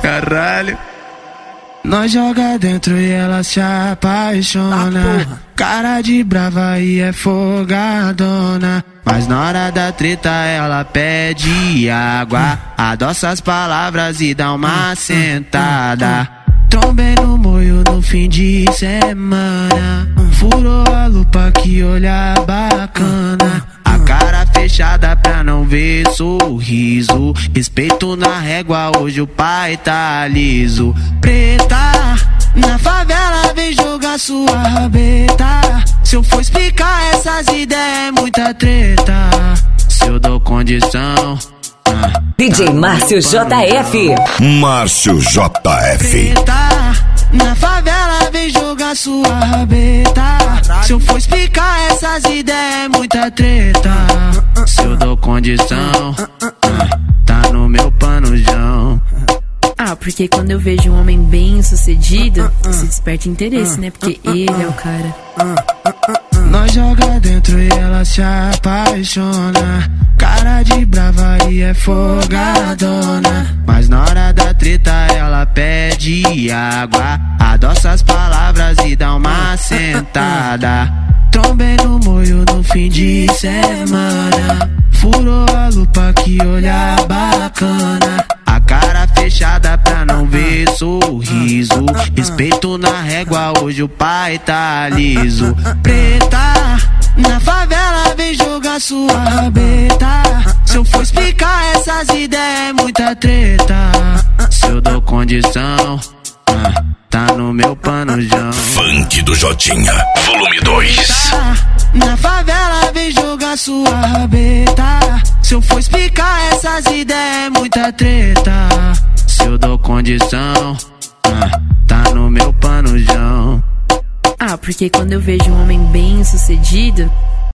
caralho. Nós joga dentro e ela se apaixona. Cara de brava e é folgadona. Mas na hora da treta ela pede água. Adoça as palavras e dá uma sentada. Trombei no moio no fim de semana. Furou a lupa, que olhar bacana. A cara fechada pra não ver sorriso. Respeito na régua, hoje o pai tá liso. Preta, na favela vem jogar sua rabeta. Se eu for explicar essas ideias é muita treta. Se eu dou condição, DJ Márcio JF. Márcio JF. Preta, na favela vem jogar sua rabeta. Se eu for explicar essas ideias é muita treta. Se eu dou condição, tá no meu panojão. Porque quando eu vejo um homem bem sucedido, se desperta interesse, né? Porque ele é o cara. Nós joga dentro e ela se apaixona. Cara de brava e é folgadona. Mas na hora da treta ela pede água. Adoça as palavras e dá uma sentada. Trombei no moio no fim de semana. Furou a lupa, que olhar bacana. A cara fechada pra não ver sorriso. Respeito na régua, hoje o pai tá liso. Preta, na favela vem jogar sua rabeta. Se eu for explicar essas ideias é muita treta. Se eu dou condição, tá no meu panojão. Funk do Jotinha, volume 2. Na favela vem jogar sua rabeta. Se eu for explicar essas ideias é muita treta. Se eu dou condição, tá no meu panojão. Porque quando eu vejo um homem bem sucedido,